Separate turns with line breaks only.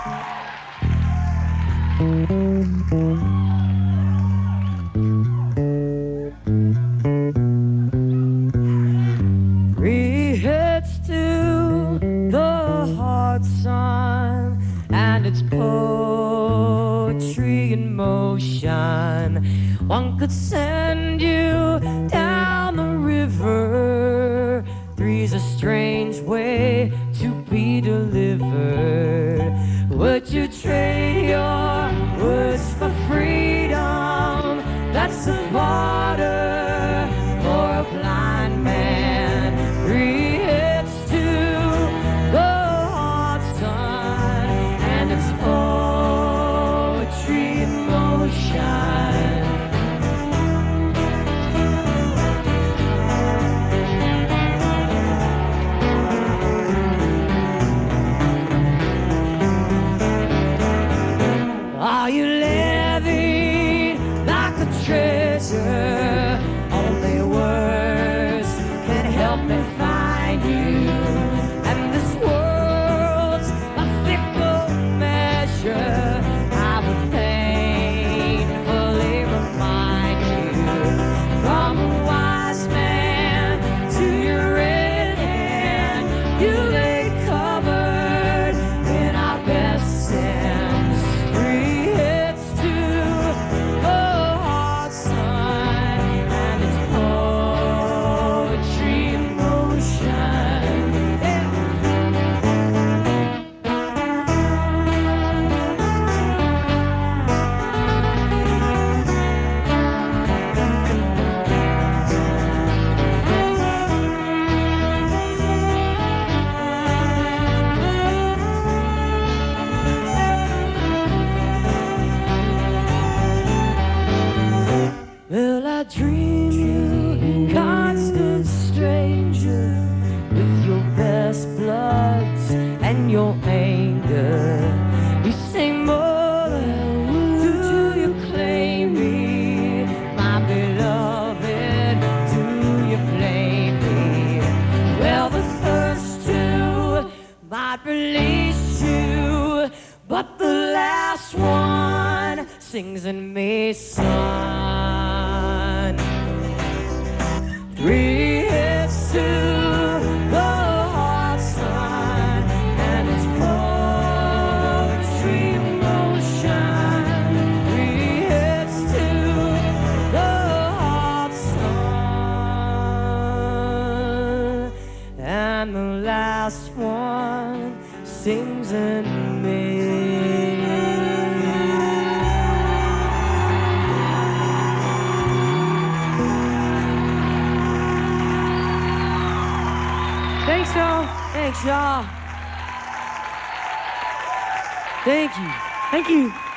Three hits to the hard sun, and it's poetry in motion. One could send you down the river. Three's a strange way to be delivered. Would you trade your words for freedom? That's the water for a blind man. Three hits to the heart's done, and it's poetry in motion. Are you living like a treasure? Only words can help me find you. And this world's a fickle measure. I would painfully remind you. From a wise man to your red hand, you lay covered in our best sins. Three hits to the hard sun, and it's poetry in motion. Yeah. Will I dream you, constant stranger, with your best bloods and your anger? You sing more, do you claim me, my beloved? Do you blame me? Well, the first two might release you, but the last one sings in me, son. Three hits to the hard sun, and it's poetry in motion. Three hits to the hard sun, and the last one sings in me. Thanks, y'all. Thanks, y'all. Thank you. Thank you.